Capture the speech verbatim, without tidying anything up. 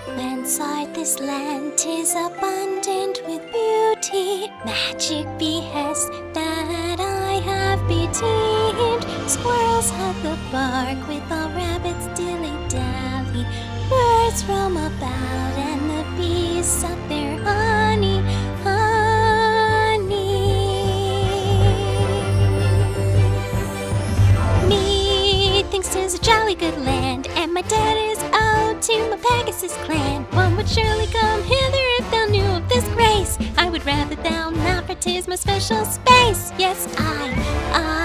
Inside this land 'tis abundant with beauty, magic behests that I have betamed. Squirrels hug the bark with all rabbits dilly-dally. Birds roam about and the bees suck their honey, honey. Methinks 'tis a jolly good land, and my debt is owed to my Pegasus clan. One would surely come hither if thou knew of this grace. I would rather thou not, for 'tis my special space. Yes, I, I